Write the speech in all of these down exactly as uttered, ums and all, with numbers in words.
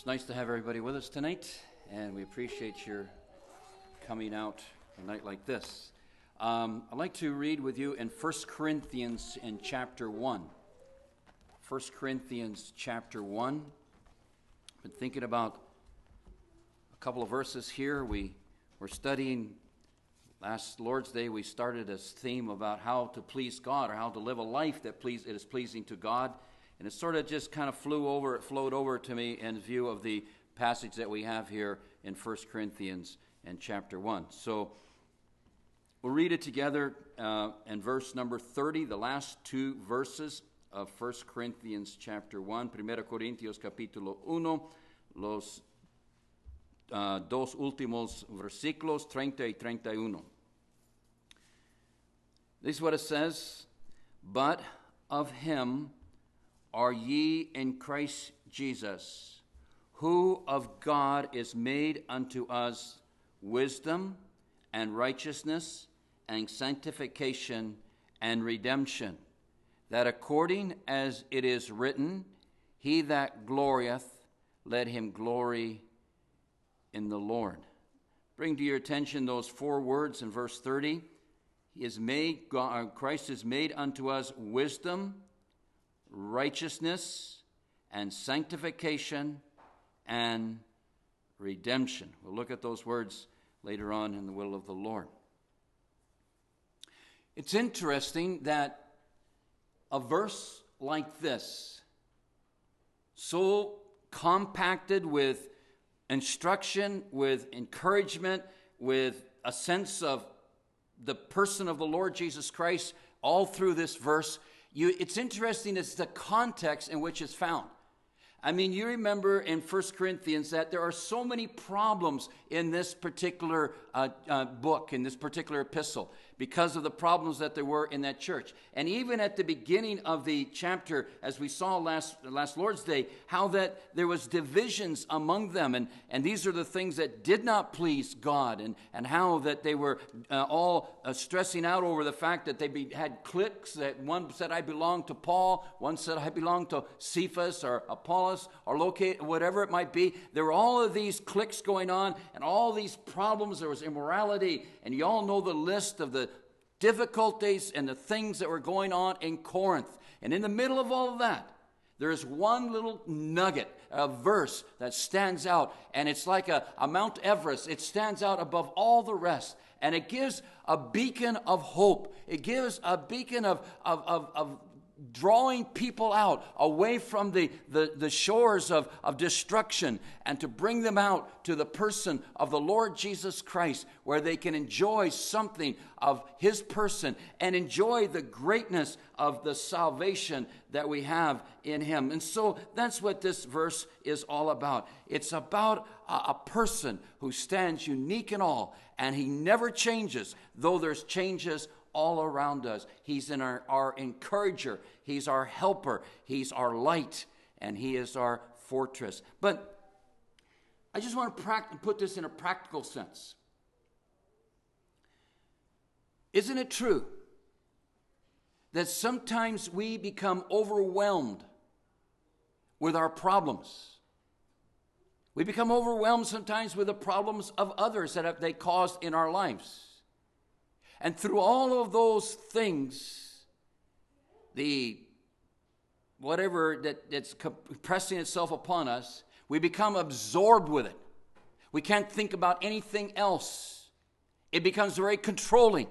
It's nice to have everybody with us tonight, and we appreciate your coming out a night like this. Um, I'd like to read with you in First Corinthians in chapter one. First Corinthians chapter one. I've been thinking about a couple of verses here. We were studying last Lord's Day. We started a theme about how to please God, or how to live a life that please, it is pleasing to God. And it sort of just kind of flew over, it flowed over to me in view of the passage that we have here in First Corinthians and chapter one. So we'll read it together uh, in verse number thirty, the last two verses of First Corinthians chapter one. Primera Corintios capítulo uno, los uh, dos últimos versículos, treinta y treinta y uno. This is what it says: But of him are ye in Christ Jesus, who of God is made unto us wisdom and righteousness and sanctification and redemption, that according as it is written, he that glorieth, let him glory in the Lord. Bring to your attention those four words in verse thirty. He is made, God, Christ is made unto us wisdom, righteousness, and sanctification, and redemption. We'll look at those words later on in the will of the Lord. It's interesting that a verse like this, so compacted with instruction, with encouragement, with a sense of the person of the Lord Jesus Christ, all through this verse, You, it's interesting, it's the context in which it's found. I mean, you remember in First Corinthians that there are so many problems in this particular uh, uh, book, in this particular epistle, because of the problems that there were in that church. And even at the beginning of the chapter, as we saw last last Lord's Day, how that there was divisions among them. And, and these are the things that did not please God, and, and how that they were uh, all uh, stressing out over the fact that they be, had cliques, that one said, I belong to Paul, one said, I belong to Cephas or Apollos, or locate, whatever it might be. There were all of these cliques going on, and all these problems. There was immorality, and you all know the list of the difficulties and the things that were going on in Corinth. And in the middle of all of that, there is one little nugget, a verse that stands out, and it's like a, a Mount Everest. It stands out above all the rest, and it gives a beacon of hope. It gives a beacon of, of, of, of drawing people out away from the, the, the shores of, of destruction, and to bring them out to the person of the Lord Jesus Christ, where they can enjoy something of his person and enjoy the greatness of the salvation that we have in him. And so that's what this verse is all about. It's about a, a person who stands unique in all, and he never changes, though there's changes all around us. He's in our, our encourager. He's our helper. He's our light. And he is our fortress. But I just want to pract- put this in a practical sense. Isn't it true that sometimes we become overwhelmed with our problems? We become overwhelmed sometimes with the problems of others that have, they caused in our lives. And through all of those things, the whatever that, that's pressing itself upon us, we become absorbed with it. We can't think about anything else. It becomes very controlling.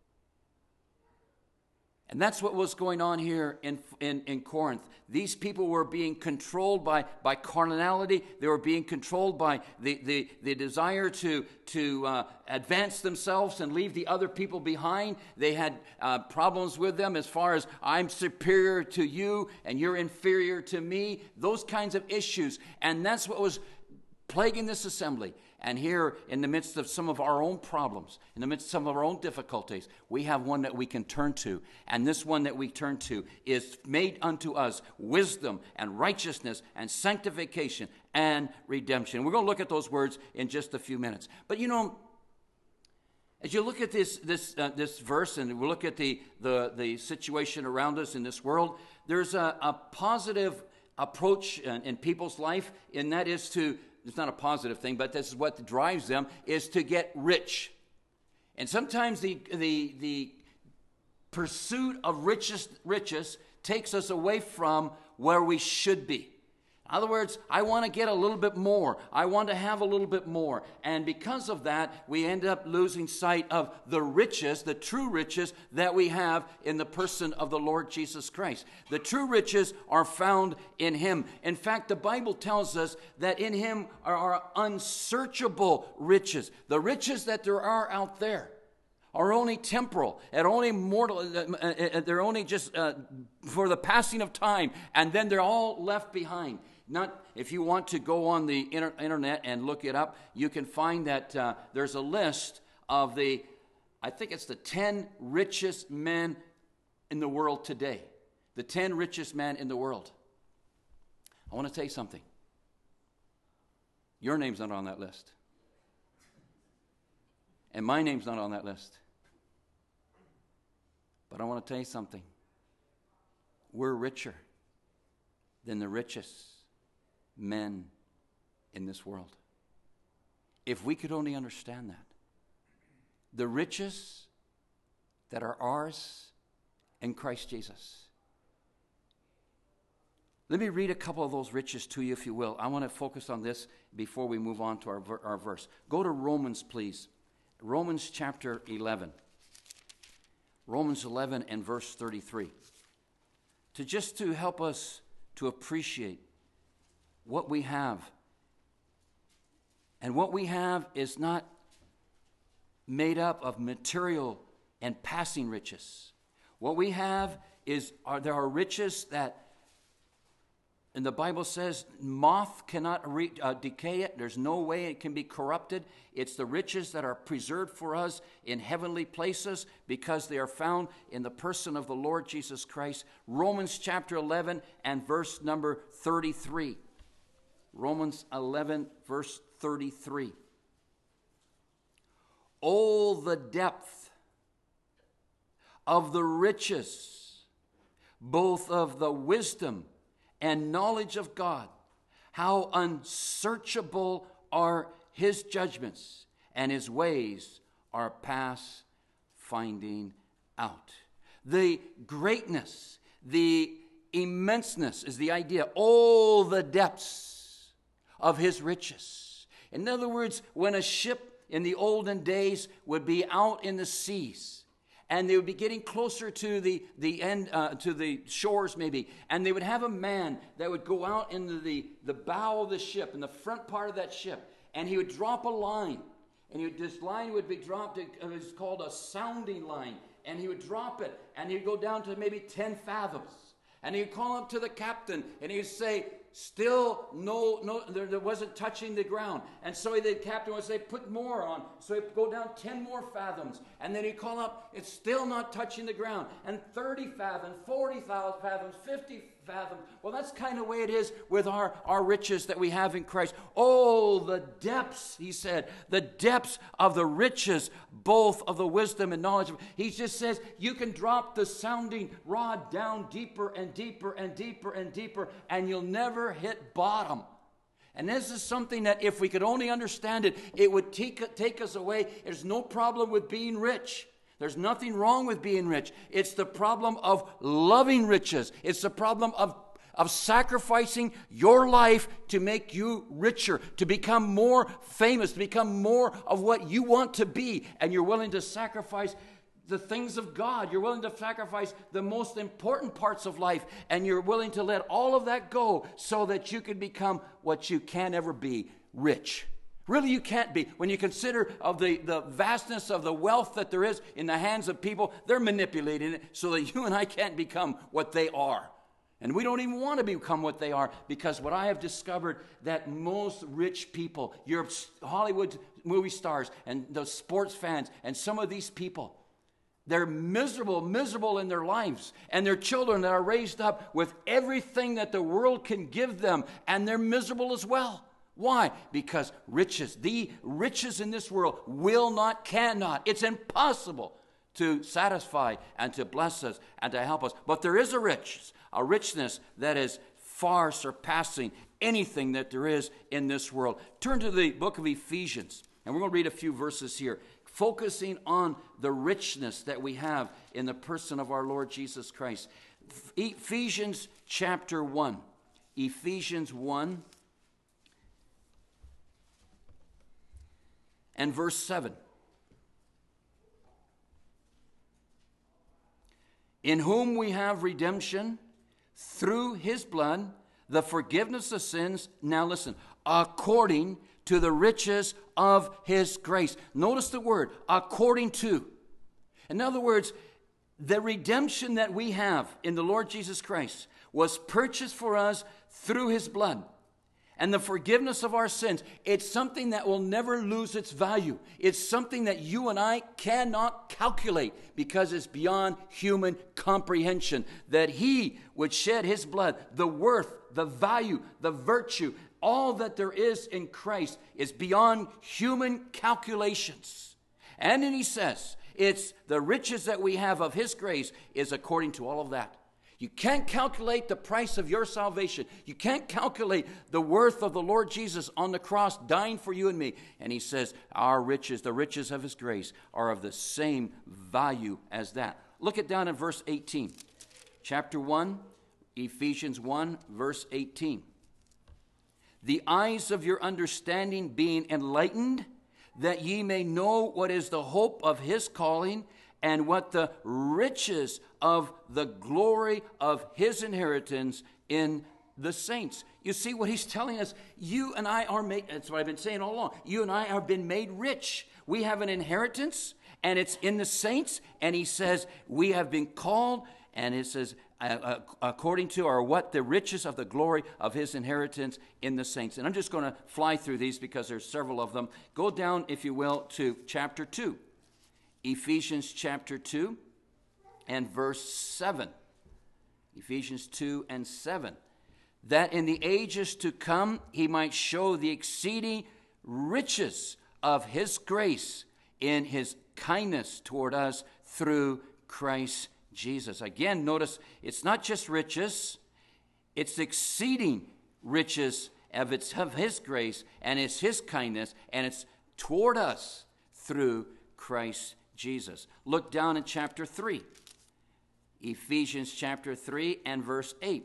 And that's what was going on here in, in, in Corinth. These people were being controlled by, by carnality. They were being controlled by the, the, the desire to, to uh, advance themselves and leave the other people behind. They had uh, problems with them as far as I'm superior to you and you're inferior to me. Those kinds of issues. And that's what was plaguing this assembly. And here, in the midst of some of our own problems, in the midst of some of our own difficulties, we have one that we can turn to. And this one that we turn to is made unto us wisdom and righteousness and sanctification and redemption. We're going to look at those words in just a few minutes. But you know, as you look at this this uh, this verse, and we look at the, the, the situation around us in this world, there's a, a positive approach in, in people's life, and that is to, it's not a positive thing, but this is what drives them, is to get rich. And sometimes the the the pursuit of riches, riches takes us away from where we should be. In other words, I want to get a little bit more. I want to have a little bit more. And because of that, we end up losing sight of the riches, the true riches that we have in the person of the Lord Jesus Christ. The true riches are found in Him. In fact, the Bible tells us that in Him are our unsearchable riches. The riches that there are out there are only temporal and only mortal. Uh, they're only just uh, for the passing of time, and then they're all left behind. Not, if you want to go on the inter- internet and look it up, you can find that uh, there's a list of the, I think it's the ten richest men in the world today. The ten richest men in the world. I want to tell you something. Your name's not on that list. And my name's not on that list. But I want to tell you something. We're richer than the richest men in this world. If we could only understand that. The riches that are ours in Christ Jesus. Let me read a couple of those riches to you, if you will. I want to focus on this before we move on to our, our verse. Go to Romans, please. Romans chapter eleven. Romans eleven and verse thirty-three. To just to help us to appreciate what we have. And what we have is not made up of material and passing riches. What we have is, are there are riches that, and the Bible says, moth cannot re, uh, decay it. There's no way it can be corrupted. It's the riches that are preserved for us in heavenly places because they are found in the person of the Lord Jesus Christ. Romans chapter eleven and verse number thirty-three. Romans eleven, verse thirty-three. Oh, the depth of the riches, both of the wisdom and knowledge of God. How unsearchable are His judgments, and His ways are past finding out. The greatness, the immenseness is the idea. All the depths of His riches. In other words, when a ship in the olden days would be out in the seas, and they would be getting closer to the, the end, uh, to the shores maybe, and they would have a man that would go out into the, the bow of the ship, in the front part of that ship, and he would drop a line, and he would, this line would be dropped, it was called a sounding line, and he would drop it, and he'd go down to maybe ten fathoms, and he'd call up to the captain, and he'd say, still no, no, there, there wasn't touching the ground. And so the captain would say, put more on. So he'd go down ten more fathoms. And then he'd call up, it's still not touching the ground. And thirty fathoms, forty fathoms, fifty fathoms. Well, that's kind of the way it is with our, our riches that we have in Christ. Oh, the depths, he said, the depths of the riches, both of the wisdom and knowledge. He just says, you can drop the sounding rod down deeper and deeper and deeper and deeper, and you'll never hit bottom. And this is something that if we could only understand it, it would take, take us away. There's no problem with being rich. There's nothing wrong with being rich. It's the problem of loving riches. It's the problem of, of sacrificing your life to make you richer, to become more famous, to become more of what you want to be. And you're willing to sacrifice the things of God. You're willing to sacrifice the most important parts of life. And you're willing to let all of that go so that you can become what you can't ever be, rich. Really, you can't be. When you consider of the, the vastness of the wealth that there is in the hands of people, they're manipulating it so that you and I can't become what they are. And we don't even want to become what they are, because what I have discovered that most rich people, your Hollywood movie stars and the sports fans and some of these people, they're miserable, miserable in their lives. And their children that are raised up with everything that the world can give them, and they're miserable as well. Why? Because riches, the riches in this world will not, cannot, it's impossible to satisfy and to bless us and to help us. But there is a richness, a richness that is far surpassing anything that there is in this world. Turn to the book of Ephesians, and we're going to read a few verses here, focusing on the richness that we have in the person of our Lord Jesus Christ. Ephesians chapter one. Ephesians one and verse seven. In whom we have redemption through his blood, the forgiveness of sins, now listen, according to the riches of his grace. Notice the word, according to. In other words, the redemption that we have in the Lord Jesus Christ was purchased for us through his blood. And the forgiveness of our sins, it's something that will never lose its value. It's something that you and I cannot calculate because it's beyond human comprehension. That he would shed his blood, the worth, the value, the virtue, all that there is in Christ is beyond human calculations. And then he says, it's the riches that we have of his grace is according to all of that. You can't calculate the price of your salvation. You can't calculate the worth of the Lord Jesus on the cross dying for you and me. And he says, our riches, the riches of his grace, are of the same value as that. Look it down in verse eighteen. Chapter one, Ephesians one, verse eighteen. The eyes of your understanding being enlightened, that ye may know what is the hope of his calling, and what the riches of the glory of his inheritance in the saints. You see what he's telling us? You and I are made, that's what I've been saying all along. You and I have been made rich. We have an inheritance, and it's in the saints. And he says, we have been called, and it says, uh, uh, according to, or what the riches of the glory of his inheritance in the saints. And I'm just going to fly through these because there's several of them. Go down, if you will, to chapter two. Ephesians chapter two and verse seven. Ephesians two and seven. That in the ages to come he might show the exceeding riches of his grace in his kindness toward us through Christ Jesus. Again, notice it's not just riches, it's exceeding riches of, its, of his grace, and it's his kindness, and it's toward us through Christ Jesus. Look down in chapter three. Ephesians chapter three and verse eight.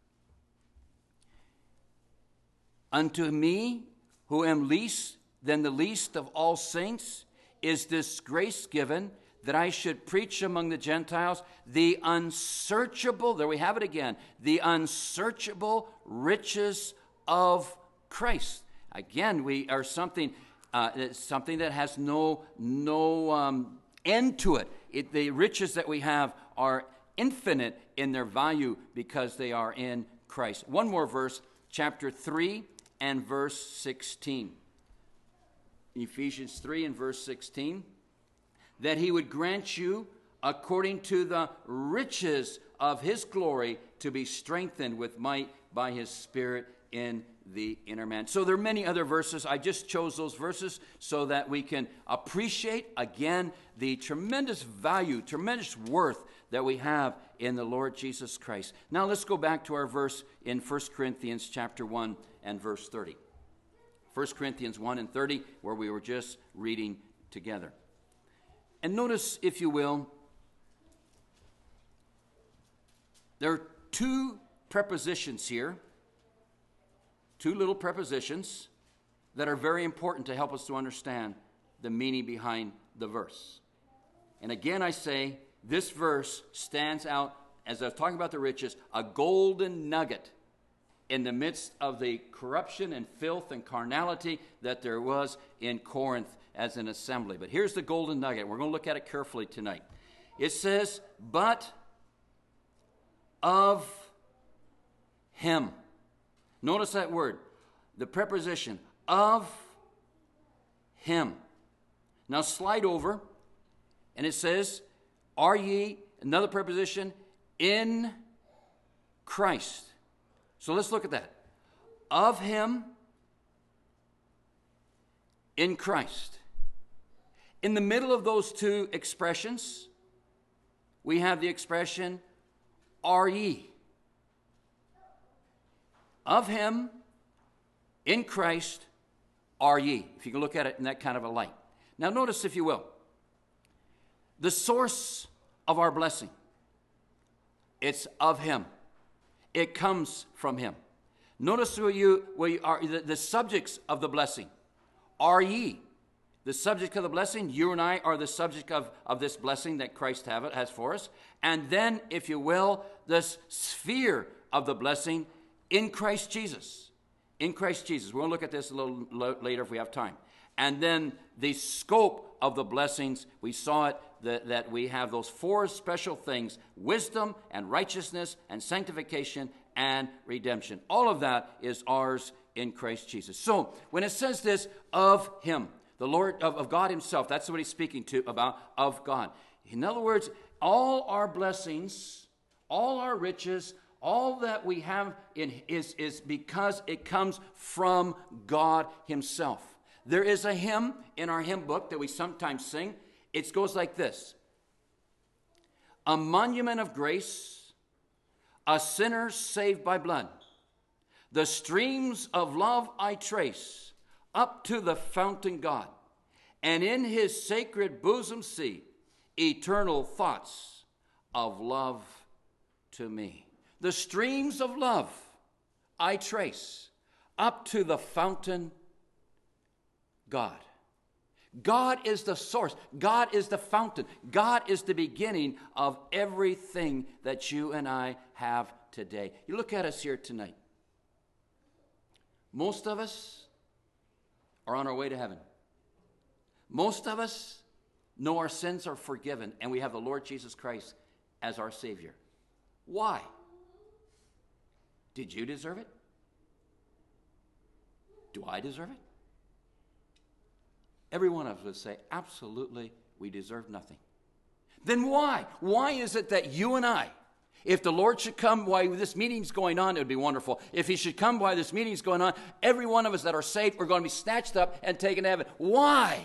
Unto me, who am least than the least of all saints, is this grace given, that I should preach among the Gentiles the unsearchable, there we have it again, the unsearchable riches of Christ. Again, we are something, uh, something that has no, no um, end to it. it. The riches that we have are infinite in their value because they are in Christ. One more verse, chapter three and verse sixteen. Ephesians three and verse sixteen. That he would grant you, according to the riches of his glory, to be strengthened with might by his Spirit in the inner man. So there are many other verses. I just chose those verses so that we can appreciate, again, the tremendous value, tremendous worth that we have in the Lord Jesus Christ. Now let's go back to our verse in First Corinthians chapter one and verse thirty. First Corinthians one and thirty, where we were just reading together. And notice, if you will, there are two prepositions here, two little prepositions that are very important to help us to understand the meaning behind the verse. And again, I say, this verse stands out, as I was talking about the riches, a golden nugget in the midst of the corruption and filth and carnality that there was in Corinth as an assembly. But here's the golden nugget. We're going to look at it carefully tonight. It says, but of him. Notice that word, the preposition, of him. Now slide over, and it says, are ye, another preposition, in Christ. So let's look at that. Of him, in Christ. In the middle of those two expressions, we have the expression, are ye. Of him, in Christ, are ye. If you can look at it in that kind of a light. Now notice, if you will, the source of our blessing. It's of him. It comes from him. Notice where you, where you are, the, the subjects of the blessing. Are ye. The subject of the blessing, you and I are the subject of, of this blessing that Christ have, has for us. And then, if you will, this sphere of the blessing in Christ Jesus. In Christ Jesus. We'll look at this a little later if we have time. And then the scope of the blessings, we saw it, that, that we have those four special things: wisdom and righteousness and sanctification and redemption. All of that is ours in Christ Jesus. So, when it says this, of him, the Lord, of, of God himself, that's what he's speaking to about, of God. In other words, all our blessings, all our riches, all that we have in is, is because it comes from God himself. There is a hymn in our hymn book that we sometimes sing. It goes like this: a monument of grace, a sinner saved by blood. The streams of love I trace up to the fountain God, and in his sacred bosom see eternal thoughts of love to me. The streams of love I trace up to the fountain God. God is the source. God is the fountain. God is the beginning of everything that you and I have today. You look at us here tonight. Most of us are on our way to heaven. Most of us know our sins are forgiven, and we have the Lord Jesus Christ as our Savior. Why? Did you deserve it? Do I deserve it? Every one of us would say, absolutely, we deserve nothing. Then why? Why is it that you and I, if the Lord should come while this meeting's going on, it would be wonderful. If he should come while this meeting's going on, every one of us that are saved are going to be snatched up and taken to heaven. Why?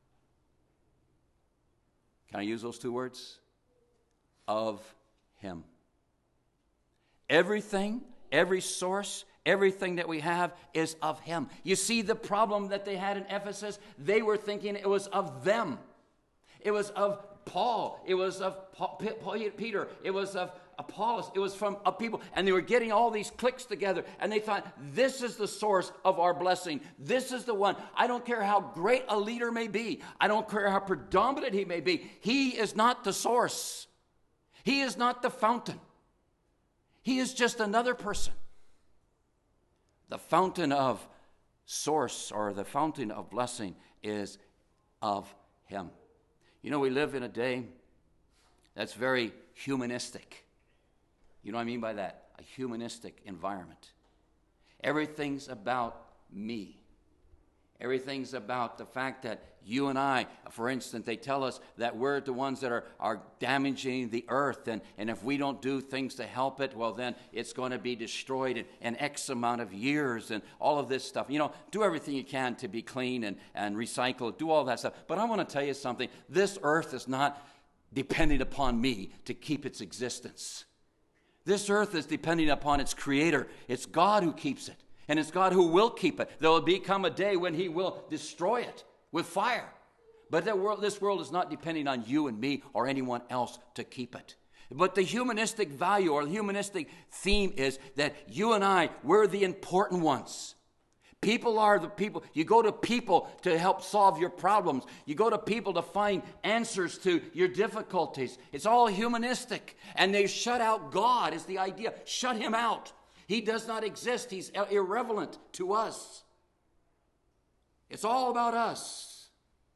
Can I use those two words? Of him. Everything, every source, everything that we have is of him. You see the problem that they had in Ephesus? They were thinking it was of them. It was of Paul. It was of Paul, Peter. It was of Apollos. It was from a people. And they were getting all these cliques together. And they thought, this is the source of our blessing. This is the one. I don't care how great a leader may be. I don't care how predominant he may be. He is not the source. He is not the fountain. He is just another person. The fountain of source, or the fountain of blessing, is of him. You know, we live in a day that's very humanistic. You know what I mean by that? A humanistic environment. Everything's about me. Everything's about the fact that you and I, for instance, they tell us that we're the ones that are, are damaging the earth, and, and if we don't do things to help it, well, then it's going to be destroyed in, in X amount of years, and all of this stuff. You know, do everything you can to be clean and, and recycle, do all that stuff. But I want to tell you something. This earth is not depending upon me to keep its existence. This earth is depending upon its creator. It's God who keeps it. And it's God who will keep it. There will become a day when he will destroy it with fire. But that world, this world is not depending on you and me or anyone else to keep it. But the humanistic value or the humanistic theme is that you and I, we're the important ones. People are the people. You go to people to help solve your problems. You go to people to find answers to your difficulties. It's all humanistic. And they shut out God is the idea. Shut him out. He does not exist. He's irrelevant to us. It's all about us.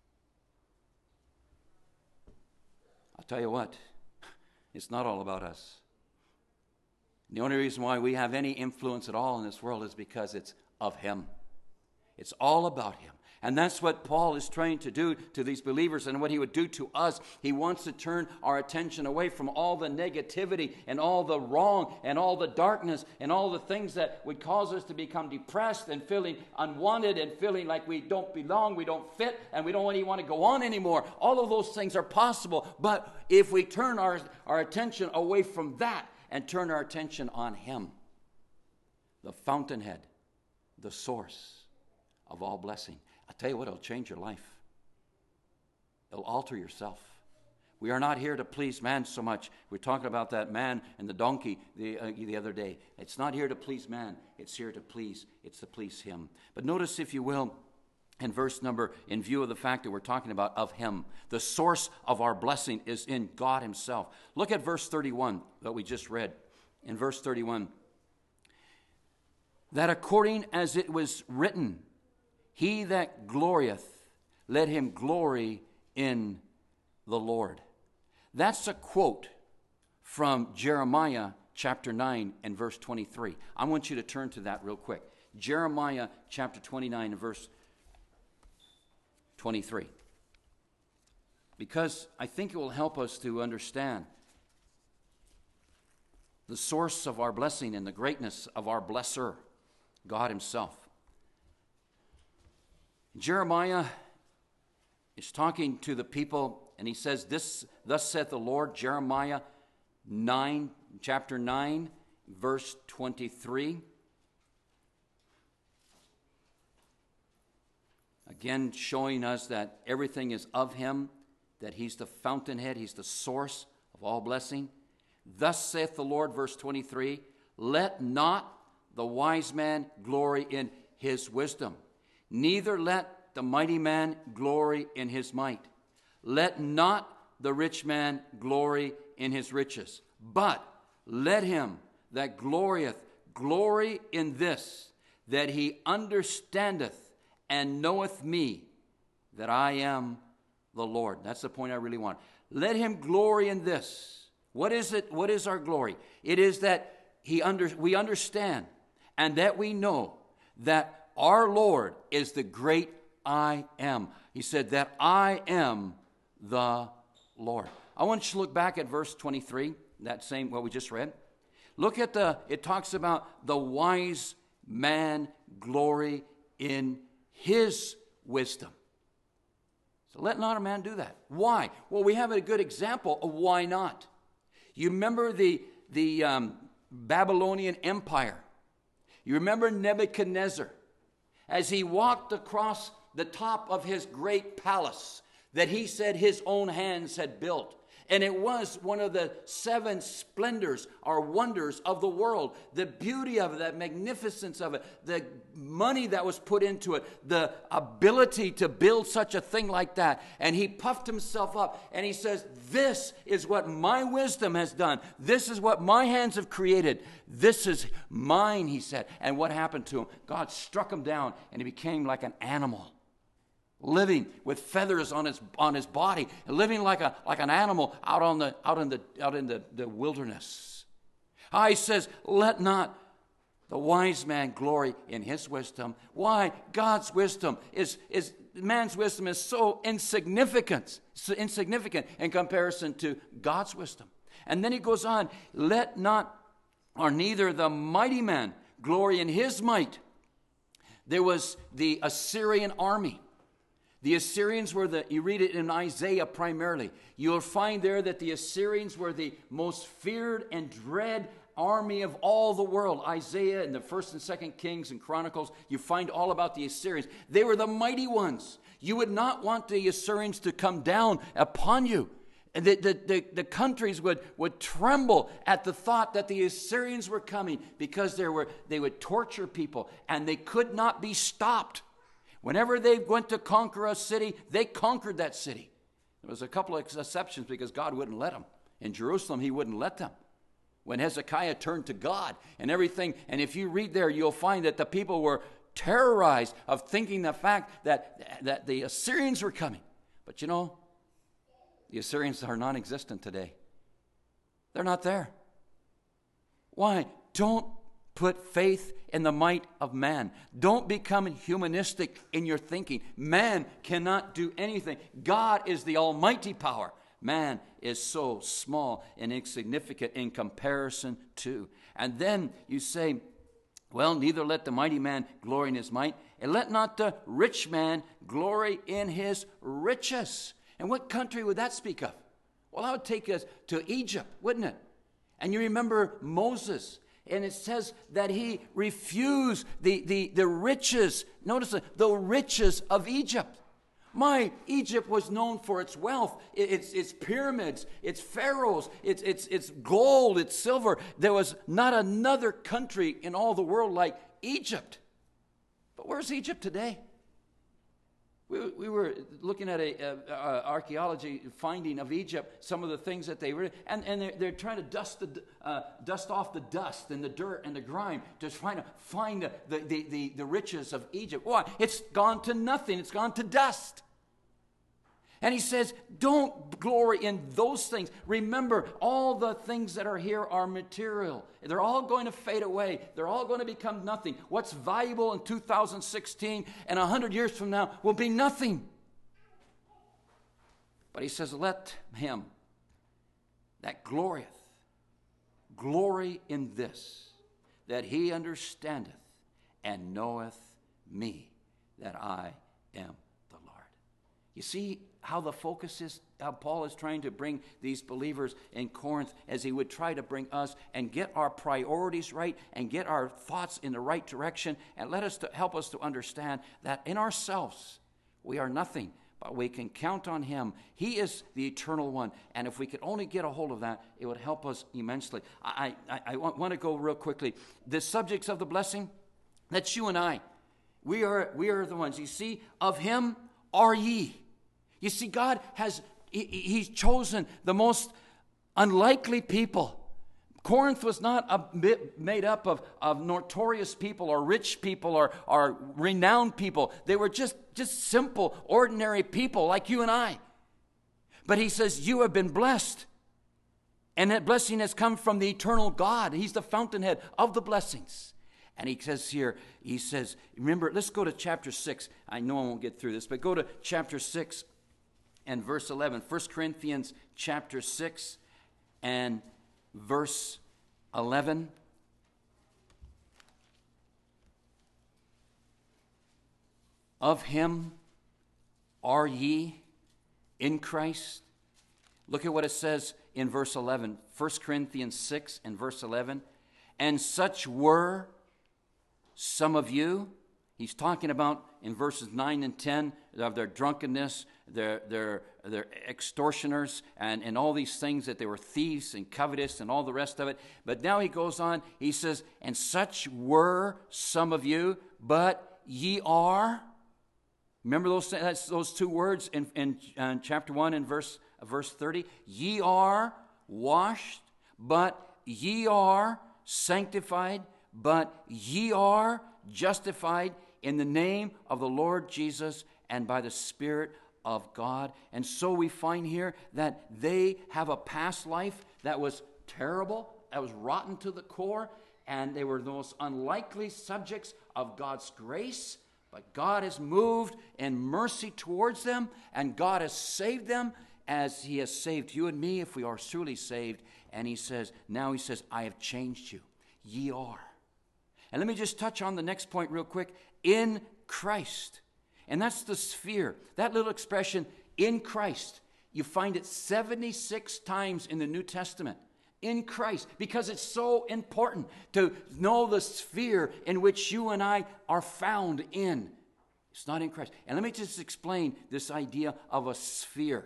I'll tell you what, it's not all about us. The only reason why we have any influence at all in this world is because it's of him. It's all about him. And that's what Paul is trying to do to these believers, and what he would do to us. He wants to turn our attention away from all the negativity and all the wrong and all the darkness and all the things that would cause us to become depressed and feeling unwanted and feeling like we don't belong, we don't fit, and we don't even want to go on anymore. All of those things are possible, but if we turn our, our attention away from that and turn our attention on him, the fountainhead, the source of all blessing. I'll tell you what, it'll change your life. It'll alter yourself. We are not here to please man so much. We're talking about that man and the donkey the, uh, the other day. It's not here to please man. It's here to please, it's to please him. But notice, if you will, in verse number, in view of the fact that we're talking about of him, the source of our blessing is in God himself. Look at verse thirty-one that we just read. In verse thirty-one, that according as it was written, he that glorieth, let him glory in the Lord. That's a quote from Jeremiah chapter nine and verse twenty-three. I want you to turn to that real quick. Jeremiah chapter twenty-nine and verse twenty-three. Because I think it will help us to understand the source of our blessing and the greatness of our blesser, God himself. Jeremiah is talking to the people, and he says, "This, thus saith the Lord," Jeremiah nine, chapter nine, verse twenty-three. Again, showing us that everything is of him, that he's the fountainhead, he's the source of all blessing. Thus saith the Lord, verse twenty-three, let not the wise man glory in his wisdom, neither let the mighty man glory in his might. Let not the rich man glory in his riches, but let him that glorieth glory in this, that he understandeth and knoweth me, that I am the Lord. That's the point I really want. Let him glory in this. What is it? What is our glory? It is that he under, we understand and that we know that our Lord is the great I am. He said that I am the Lord. I want you to look back at verse twenty-three, that same, what we just read. Look at the, it talks about the wise man glory in his wisdom. So let not a man do that. Why? Well, we have a good example of why not. You remember the, the um, Babylonian Empire. You remember Nebuchadnezzar as he walked across the top of his great palace that he said his own hands had built. And it was one of the seven splendors or wonders of the world. The beauty of it, the magnificence of it, the money that was put into it, the ability to build such a thing like that. And he puffed himself up and he says, this is what my wisdom has done. This is what my hands have created. This is mine, he said. And what happened to him? God struck him down and he became like an animal, living with feathers on his on his body, living like a like an animal out on the out in the out in the, the wilderness. Ah, he says, let not the wise man glory in his wisdom. Why? God's wisdom is is man's wisdom is so insignificant, so insignificant in comparison to God's wisdom. And then he goes on, let not or neither the mighty man glory in his might. There was the Assyrian army. The Assyrians were the, you read it in Isaiah primarily. You'll find there that the Assyrians were the most feared and dread army of all the world. Isaiah and the first and second Kings and Chronicles, you find all about the Assyrians. They were the mighty ones. You would not want the Assyrians to come down upon you. And the, the, the, the countries would, would tremble at the thought that the Assyrians were coming because there were, they would torture people and they could not be stopped. Whenever they went to conquer a city, they conquered that city. There was a couple of exceptions because God wouldn't let them. In Jerusalem, he wouldn't let them. When Hezekiah turned to God and everything, and if you read there, you'll find that the people were terrorized of thinking the fact that, that the Assyrians were coming. But you know, the Assyrians are non-existent today. They're not there. Why? Don't put faith in the might of man. Don't become humanistic in your thinking. Man cannot do anything. God is the almighty power. Man is so small and insignificant in comparison to. And then you say, well, neither let the mighty man glory in his might, and let not the rich man glory in his riches. And what country would that speak of? Well, that would take us to Egypt, wouldn't it? And you remember Moses. And it says that he refused the, the, the riches, notice the, the riches of Egypt. My, Egypt was known for its wealth, its, its pyramids, its pharaohs, its, its, its gold, its silver. There was not another country in all the world like Egypt. But where's Egypt today? We, we were looking at a, a, a archaeology finding of Egypt, some of the things that they were, and, and they're, they're trying to dust the uh, dust off the dust and the dirt and the grime to try to find the, the, the, the riches of Egypt. Why? It's gone to nothing. It's gone to dust. And he says, don't glory in those things. Remember, all the things that are here are material. They're all going to fade away. They're all going to become nothing. What's valuable in two thousand sixteen and one hundred years from now will be nothing. But he says, let him that glorieth glory in this, that he understandeth and knoweth me, that I am the Lord. You see how the focus is, how Paul is trying to bring these believers in Corinth as he would try to bring us and get our priorities right and get our thoughts in the right direction, and let us to help us to understand that in ourselves we are nothing, but we can count on him. He is the eternal one, and if we could only get a hold of that, it would help us immensely. I, I, I want, want to go real quickly. The subjects of the blessing, that's you and I. We are, we are the ones. You see, of him are ye. You see, God has, he, he's chosen the most unlikely people. Corinth was not a bit made up of, of notorious people or rich people or, or renowned people. They were just, just simple, ordinary people like you and I. But he says, you have been blessed. And that blessing has come from the eternal God. He's the fountainhead of the blessings. And he says here, he says, remember, let's go to chapter six. I know I won't get through this, but go to chapter six. And verse eleven, First Corinthians chapter six and verse eleven. Of him are ye in Christ. Look at what it says in verse eleven. First Corinthians six and verse eleven. And such were some of you. He's talking about in verses nine and ten of their drunkenness, their, their, their extortioners, and, and all these things, that they were thieves and covetous and all the rest of it. But now he goes on, he says, and such were some of you, but ye are. Remember those, that's those two words in, in, in chapter one and verse, verse thirty? Ye are washed, but ye are sanctified, but ye are justified in the name of the Lord Jesus and by the Spirit of God. And so we find here that they have a past life that was terrible, that was rotten to the core, and they were the most unlikely subjects of God's grace. But God has moved in mercy towards them, and God has saved them as he has saved you and me if we are truly saved. And he says, now he says, I have changed you. Ye are. And let me just touch on the next point real quick. In Christ. And that's the sphere. That little expression, in Christ. You find it seventy-six times in the New Testament. In Christ. Because it's so important to know the sphere in which you and I are found in. It's not in Christ. And let me just explain this idea of a sphere.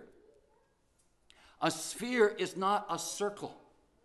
A sphere is not a circle.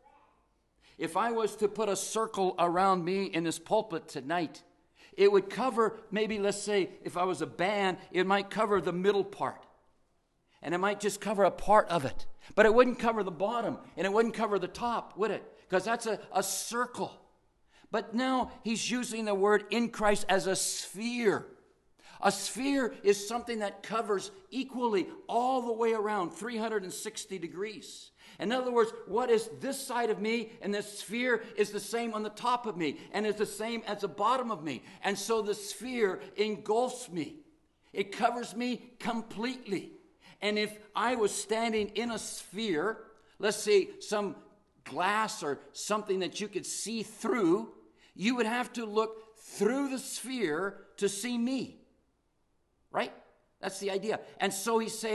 If I was to put a circle around me in this pulpit tonight, it would cover, maybe let's say, if I was a band, it might cover the middle part. And it might just cover a part of it. But it wouldn't cover the bottom, and it wouldn't cover the top, would it? Because that's a, a circle. But now he's using the word in Christ as a sphere. A sphere is something that covers equally all the way around, three hundred sixty degrees. In other words, what is this side of me and this sphere is the same on the top of me and is the same as the bottom of me. And so the sphere engulfs me. It covers me completely. And if I was standing in a sphere, let's say some glass or something that you could see through, you would have to look through the sphere to see me. Right? That's the idea. And so he's saying,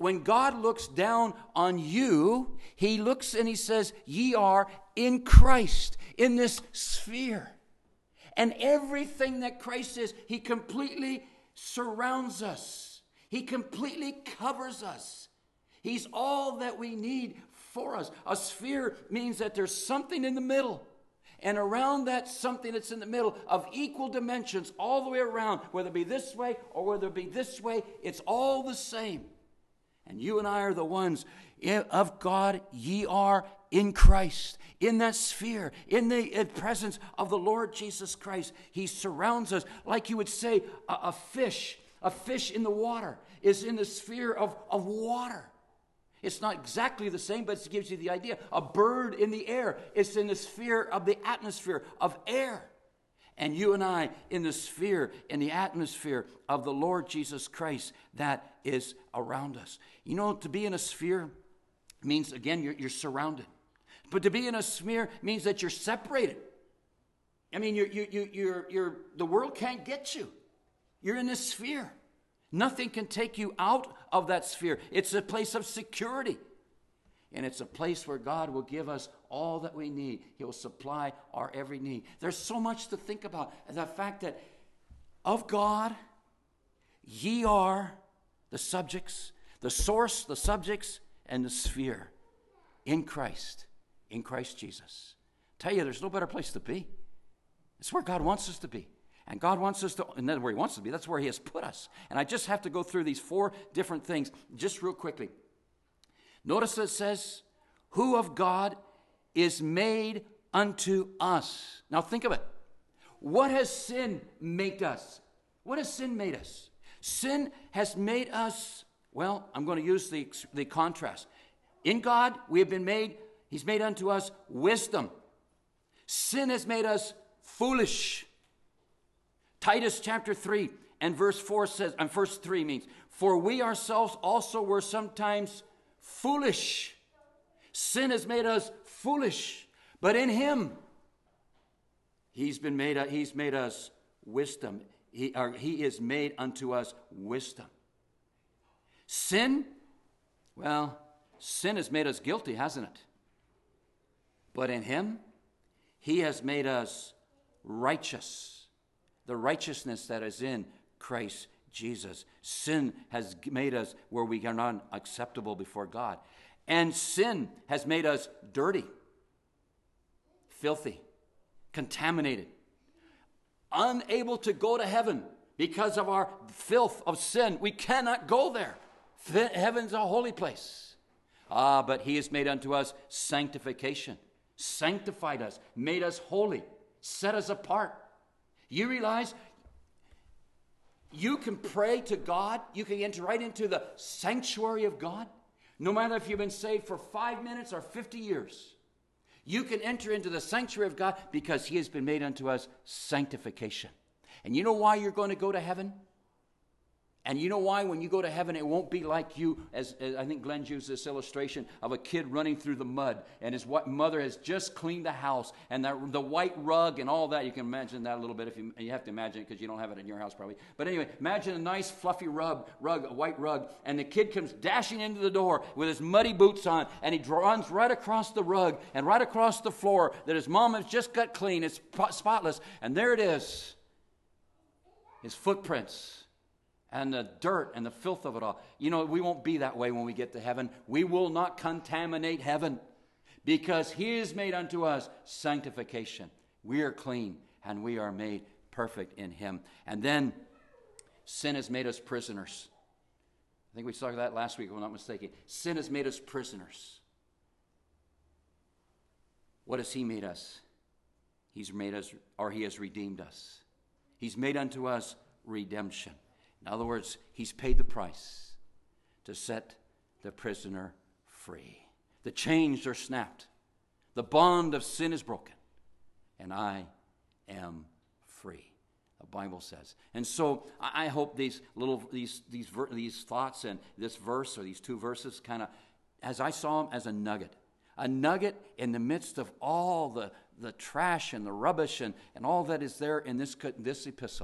when God looks down on you, he looks and he says, ye are in Christ, in this sphere. And everything that Christ is, he completely surrounds us. He completely covers us. He's all that we need for us. A sphere means that there's something in the middle. And around that something that's in the middle of equal dimensions all the way around, whether it be this way or whether it be this way, it's all the same. And you and I are the ones of God. Ye are in Christ, in that sphere, in the presence of the Lord Jesus Christ. He surrounds us like you would say a, a fish. A fish in the water is in the sphere of, of water. It's not exactly the same, but it gives you the idea. A bird in the air is in the sphere of the atmosphere of air. And you and I in the sphere, in the atmosphere of the Lord Jesus Christ that is around us. You know, to be in a sphere means, again, you're, you're surrounded. But to be in a sphere means that you're separated. I mean, you're, you, you, you're, you're, the world can't get you. You're in this sphere. Nothing can take you out of that sphere. It's a place of security. And it's a place where God will give us all that we need. He will supply our every need. There's so much to think about. And the fact that of God, ye are the subjects, the source, the subjects, and the sphere in Christ, in Christ Jesus. Tell you, there's no better place to be. It's where God wants us to be. And God wants us to, and that's where he wants us to be. That's where he has put us. And I just have to go through these four different things just real quickly. Notice it says, who of God is made unto us. Now think of it. What has sin made us? What has sin made us? Sin has made us, well, I'm going to use the, the contrast. In God, we have been made, he's made unto us wisdom. Sin has made us foolish. Titus chapter three and verse four says, and verse three means, for we ourselves also were sometimes foolish. Sin has made us foolish, but in him, he's been made, he's made us wisdom. He, or he is made unto us wisdom. Sin, well, sin has made us guilty, hasn't it? But in him, he has made us righteous. The righteousness that is in Christ Jesus. Sin has made us where we are not acceptable before God. And sin has made us dirty, filthy, contaminated, unable to go to heaven because of our filth of sin. We cannot go there. Heaven's a holy place. Ah, but he has made unto us sanctification, sanctified us, made us holy, set us apart. You realize you can pray to God. You can enter right into the sanctuary of God. No matter if you've been saved for five minutes or fifty years. You can enter into the sanctuary of God because he has been made unto us sanctification. And you know why you're going to go to heaven? And you know why when you go to heaven, it won't be like you, as, as I think Glenn used this illustration of a kid running through the mud, and his mother has just cleaned the house, and the, the white rug and all that. You can imagine that a little bit. If you, you have to imagine it because you don't have it in your house probably. But anyway, imagine a nice fluffy rug, rug, a white rug, and the kid comes dashing into the door with his muddy boots on, and he runs right across the rug and right across the floor that his mom has just got clean. It's spotless, and there it is, his footprints. And the dirt and the filth of it all. You know, we won't be that way when we get to heaven. We will not contaminate heaven because he is made unto us sanctification. We are clean and we are made perfect in him. And then sin has made us prisoners. I think we saw that last week, if I'm not mistaken. Sin has made us prisoners. What has he made us? He's made us, or he has redeemed us. He's made unto us redemption. In other words, he's paid the price to set the prisoner free. The chains are snapped. The bond of sin is broken. And I am free, the Bible says. And so I hope these little these these these thoughts and this verse or these two verses kind of, as I saw them, as a nugget. A nugget in the midst of all the, the trash and the rubbish and, and all that is there in this, this epistle.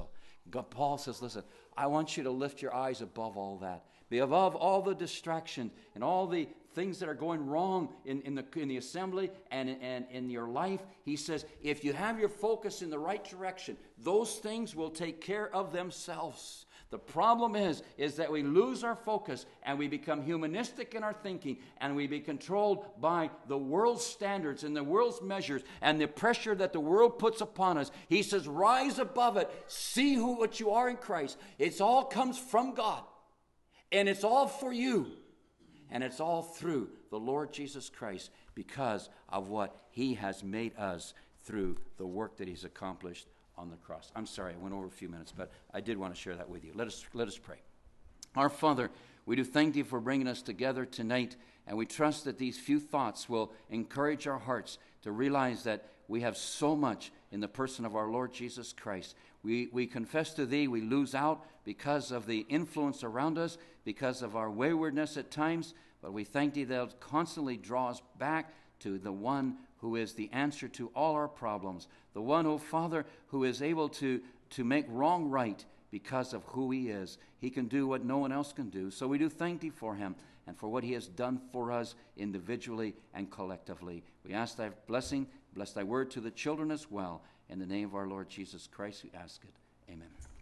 God, Paul says, listen, I want you to lift your eyes above all that. Be above all the distraction and all the things that are going wrong in, in, the, in the assembly and, and in your life. He says, if you have your focus in the right direction, those things will take care of themselves. The problem is, is that we lose our focus and we become humanistic in our thinking, and we be controlled by the world's standards and the world's measures and the pressure that the world puts upon us. He says, rise above it. See who what you are in Christ. It all comes from God, and it's all for you, and it's all through the Lord Jesus Christ because of what he has made us through the work that he's accomplished on the cross. I'm sorry, I went over a few minutes, but I did want to share that with you. Let us let us pray. Our Father, we do thank thee for bringing us together tonight, and we trust that these few thoughts will encourage our hearts to realize that we have so much in the person of our Lord Jesus Christ. We, we confess to thee we lose out because of the influence around us, because of our waywardness at times, but we thank thee that it constantly draws back to the one who is the answer to all our problems, the one, oh Father, who is able to, to make wrong right because of who he is. He can do what no one else can do. So we do thank thee for him and for what he has done for us individually and collectively. We ask thy blessing, bless thy word to the children as well. In the name of our Lord Jesus Christ, we ask it. Amen.